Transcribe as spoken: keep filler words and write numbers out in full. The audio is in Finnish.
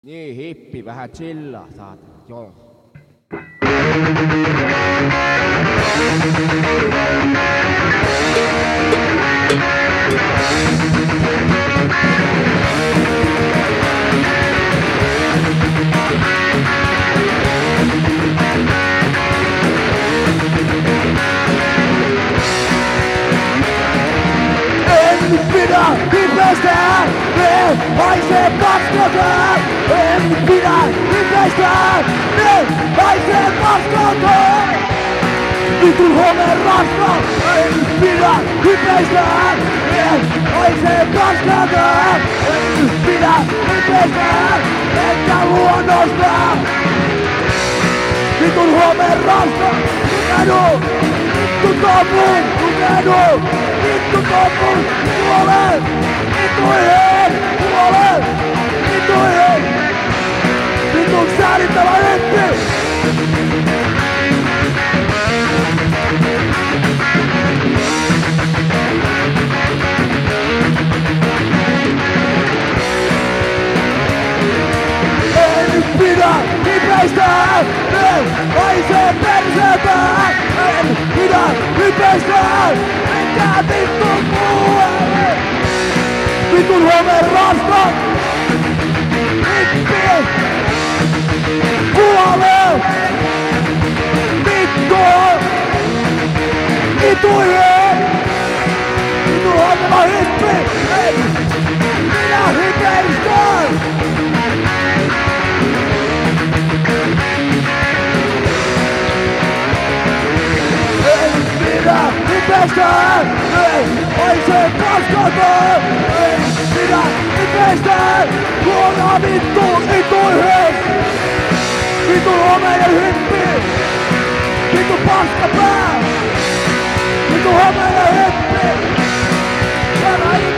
Niin, hippi, vähän chillaa, saatana, joo. En pidä hipestään, ne haisee paskalta. En pidä hipestään, ne haisee paskalta. Vitun homeen rasva, en pidä hipestään, ne haisee paskalta. En pidä hipestään, enkä luonnosta. Vitun homeen rasva, tukenu, vittu topun, tukenu. Vittu topun, kuole! Vittuihin, kuole! Vittuihin! Vitun säädittävä hippi! En pidä hipeistä! En haisee perseeltä! En pidä hipeistä! Enkä vittu kuole! Vitun homeen rasva! Hippi! Kuole! Vittu! Vituihin! Vitun homema hippi! En minä hipeistä! Hipestään! Ei haisee paskalta! Ei pidä hipestään! Kuolaa vittu ituihin! Vittu homeinen hippi! Vittu paskapää! Vittu homeinen hippi! Älä